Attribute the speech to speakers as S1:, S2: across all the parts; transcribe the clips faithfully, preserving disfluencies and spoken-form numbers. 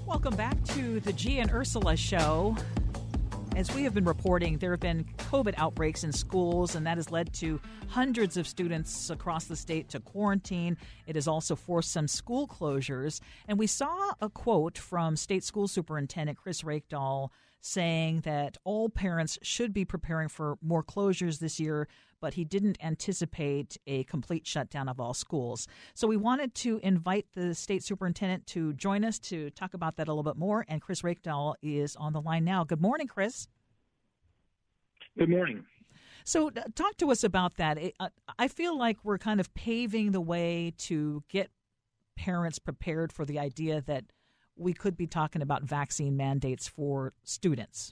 S1: Welcome back to the G and Ursula Show. As we have been reporting, there have been COVID outbreaks in schools, and that has led to hundreds of students across the state to quarantine. It has also forced some school closures. And we saw a quote from State School Superintendent Chris Rakedall saying that all parents should be preparing for more closures this year, but he didn't anticipate a complete shutdown of all schools. So we wanted to invite the state superintendent to join us to talk about that a little bit more, and Chris Rakedall is on the line now. Good morning, Chris.
S2: Good morning.
S1: So uh, talk to us about that. It, uh, I feel like we're kind of paving the way to get parents prepared for the idea that we could be talking about vaccine mandates for students.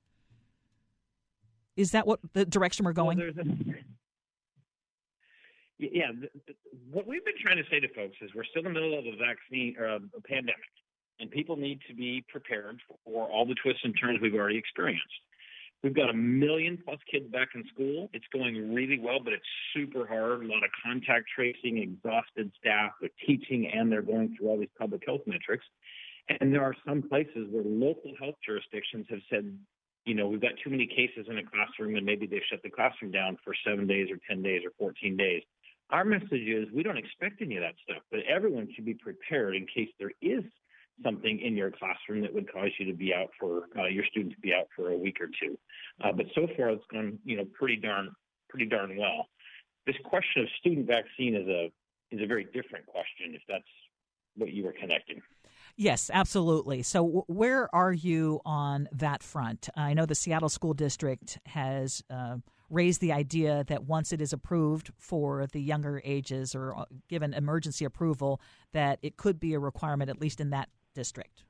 S1: Is that what the direction we're going?
S2: Well, a, yeah, the, the, what we've been trying to say to folks is we're still in the middle of a vaccine or a, a pandemic, and people need to be prepared for all the twists and turns we've already experienced. We've got a million plus kids back in school. It's going really well, but it's super hard. A lot of contact tracing, exhausted staff with teaching, and they're going through all these public health metrics. And there are some places where local health jurisdictions have said, you know, we've got too many cases in a classroom, and maybe they've shut the classroom down for seven days or ten days or fourteen days. Our message is we don't expect any of that stuff, but everyone should be prepared in case there is something in your classroom that would cause you to be out for uh, your student to be out for a week or two. Uh, but so far, it's gone, you know, pretty darn, pretty darn well. This question of student vaccine is a is a very different question, if that's what you were connecting.
S1: Yes, absolutely. So w- where are you on that front? I know the Seattle School District has uh, raised the idea that once it is approved for the younger ages or given emergency approval, that it could be a requirement, at least in that district.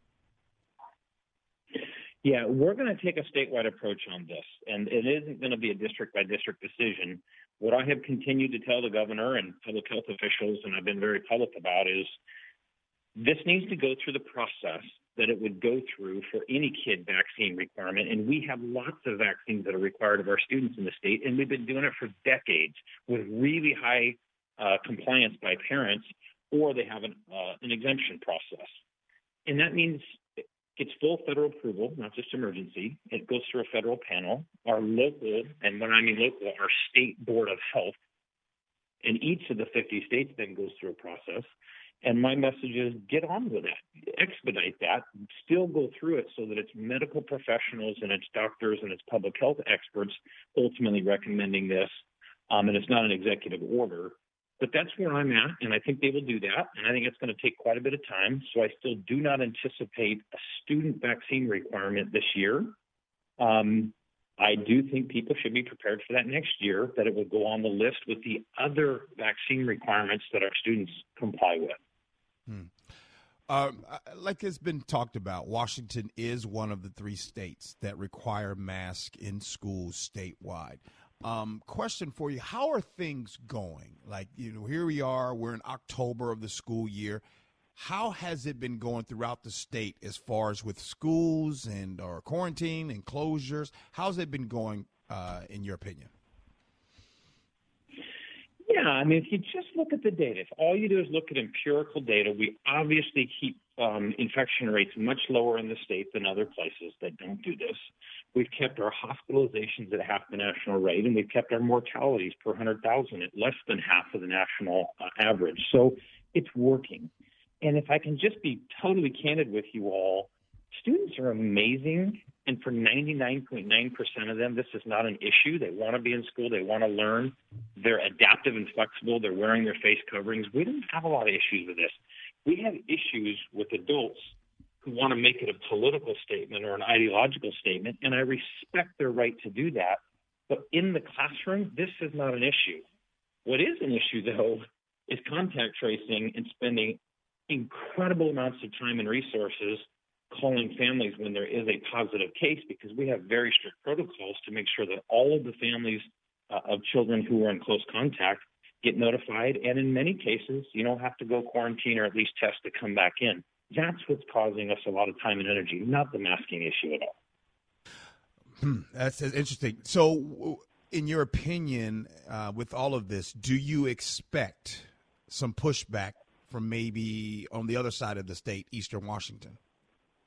S2: Yeah, we're going to take a statewide approach on this, and it isn't going to be a district-by-district decision. What I have continued to tell the governor and public health officials, and I've been very public about, is this needs to go through the process that it would go through for any kid vaccine requirement. And we have lots of vaccines that are required of our students in the state, and we've been doing it for decades with really high uh, compliance by parents, or they have an, uh, an exemption process. And that means it gets full federal approval, not just emergency. It goes through a federal panel. Our local, and when I mean local, our state board of health in each of the fifty states then goes through a process. And my message is get on with that, expedite that, still go through it so that it's medical professionals and it's doctors and it's public health experts ultimately recommending this. Um, and it's not an executive order. But that's where I'm at, and I think they will do that. And I think it's going to take quite a bit of time. So I still do not anticipate a student vaccine requirement this year. Um, I do think people should be prepared for that next year, that it will go on the list with the other vaccine requirements that our students comply with.
S3: Hmm. Um, like it's been talked about, Washington is one of the three states that require masks in schools statewide. Um, question for you, how are things going? Like, you know, here we are, we're in October of the school year. How has it been going throughout the state as far as with schools and or quarantine and closures? How's it been going, uh, in your opinion?
S2: Yeah, I mean, if you just look at the data, if all you do is look at empirical data, we obviously keep um, infection rates much lower in the state than other places that don't do this. We've kept our hospitalizations at half the national rate, and we've kept our mortalities per one hundred thousand at less than half of the national uh, average. So it's working. And if I can just be totally candid with you all, students are amazing. And for ninety-nine point nine percent of them, this is not an issue. They want to be in school. They want to learn. They're adaptive and flexible. They're wearing their face coverings. We don't have a lot of issues with this. We have issues with adults who want to make it a political statement or an ideological statement, and I respect their right to do that. But in the classroom, this is not an issue. What is an issue, though, is contact tracing and spending incredible amounts of time and resources calling families when there is a positive case, because we have very strict protocols to make sure that all of the families uh, of children who are in close contact get notified, and in many cases, you don't have to go quarantine or at least test to come back in. That's what's causing us a lot of time and energy, not the masking issue at all.
S3: Hmm, that's interesting. So in your opinion, uh, with all of this, do you expect some pushback from maybe on the other side of the state, Eastern Washington?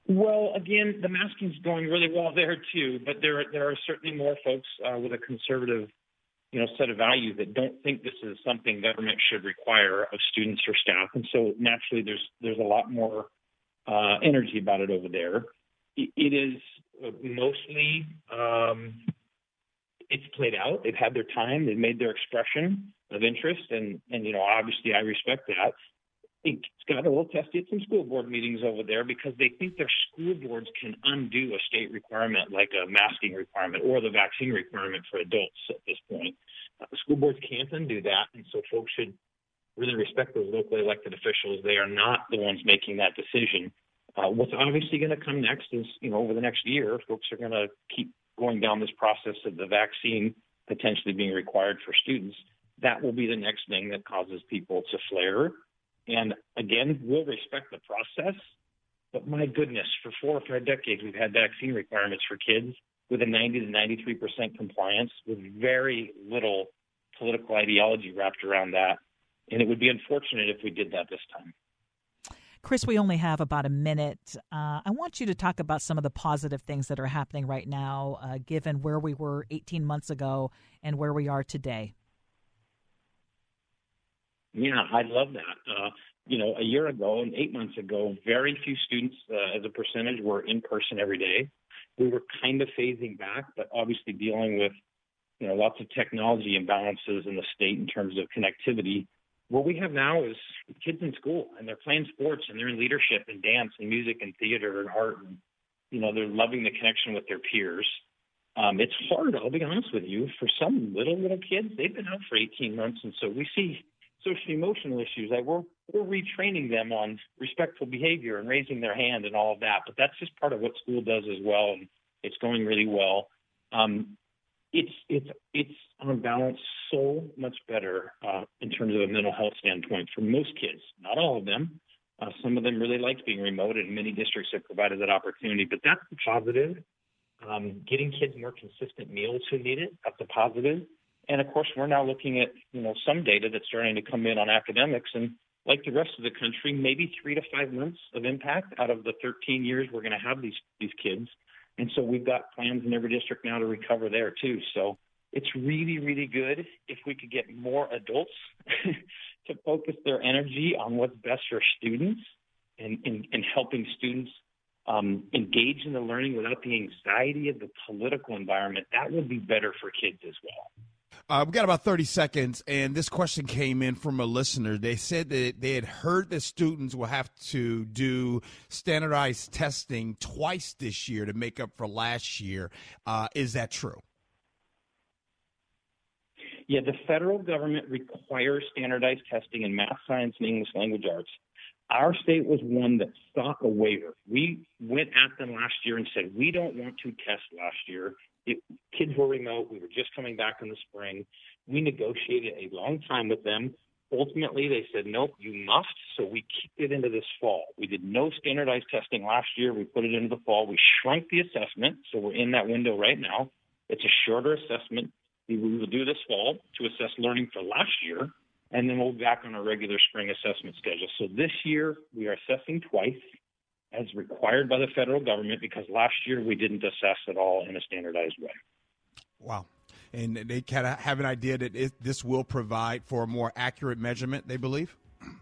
S2: Well, again, the masking's going really well there too, but there there are certainly more folks uh, with a conservative, you know, set of values that don't think this is something government should require of students or staff, and so naturally, there's there's a lot more uh, energy about it over there. It, it is mostly um, it's played out. They've had their time. They've made their expression of interest, and and you know, obviously, I respect that. It's got a little testy at some school board meetings over there because they think their school boards can undo a state requirement like a masking requirement or the vaccine requirement for adults at this point. Uh, school boards can't undo that, and so folks should really respect those locally elected officials. They are not the ones making that decision. Uh, what's obviously going to come next is, you know, over the next year, folks are going to keep going down this process of the vaccine potentially being required for students. That will be the next thing that causes people to flare. And again, we'll respect the process, but my goodness, for four or five decades, we've had vaccine requirements for kids with a ninety to ninety-three percent compliance with very little political ideology wrapped around that. And it would be unfortunate if we did that this time.
S1: Chris, we only have about a minute. Uh, I want you to talk about some of the positive things that are happening right now, uh, given where we were eighteen months ago and where we are today.
S2: Yeah, I love that. Uh, you know, a year ago and eight months ago, very few students uh, as a percentage were in person every day. We were kind of phasing back, but obviously dealing with, you know, lots of technology imbalances in the state in terms of connectivity. What we have now is kids in school, and they're playing sports, and they're in leadership and dance and music and theater and art, and, you know, they're loving the connection with their peers. Um, it's hard, I'll be honest with you, for some little, little kids. They've been out for eighteen months, and so we see social emotional issues. Like we're we're retraining them on respectful behavior and raising their hand and all of that. But that's just part of what school does as well, and it's going really well. Um, it's it's it's on balance so much better uh, in terms of a mental health standpoint for most kids. Not all of them. Uh, some of them really liked being remote, and many districts have provided that opportunity. But that's the positive. Um, getting kids more consistent meals who need it, that's a positive. And, of course, we're now looking at, you know, some data that's starting to come in on academics. And like the rest of the country, maybe three to five months of impact out of the thirteen years we're going to have these these kids. And so we've got plans in every district now to recover there, too. So it's really, really good if we could get more adults to focus their energy on what's best for students and, and, and helping students um, engage in the learning without the anxiety of the political environment. That would be better for kids as well.
S3: Uh, we got about thirty seconds, and this question came in from a listener. They said that they had heard that students will have to do standardized testing twice this year to make up for last year. Uh, is that true?
S2: Yeah, the federal government requires standardized testing in math, science, and English language arts. Our state was one that sought a waiver. We went at them last year and said, we don't want to test last year. It, kids were remote. We were just coming back in the spring. We negotiated a long time with them. Ultimately, they said, nope, you must. So we kicked it into this fall. We did no standardized testing last year. We put it into the fall. We shrunk the assessment. So we're in that window right now. It's a shorter assessment. We will do this fall to assess learning for last year, and then we'll be back on our regular spring assessment schedule. So this year, we are assessing twice as required by the federal government because last year we didn't assess at all in a standardized way.
S3: Wow. And they kind of have an idea that it, this will provide for a more accurate measurement, they believe?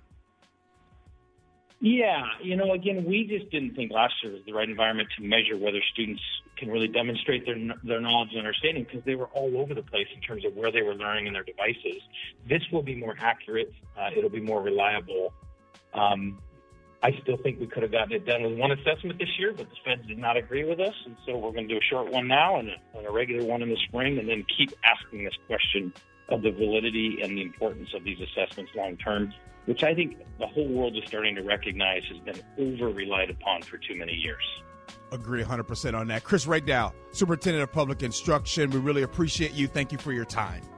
S2: Yeah. You know, again, we just didn't think last year was the right environment to measure whether students can really demonstrate their their knowledge and understanding because they were all over the place in terms of where they were learning in their devices. This will be more accurate. Uh, it'll be more reliable. Um, I still think we could have gotten it done with one assessment this year, but the feds did not agree with us, and so we're going to do a short one now and a, and a regular one in the spring, and then keep asking this question of the validity and the importance of these assessments long term, which I think the whole world is starting to recognize has been over-relied upon for too many years.
S3: Agree one hundred percent on that. Chris Rakedow, Superintendent of Public Instruction, we really appreciate you. Thank you for your time.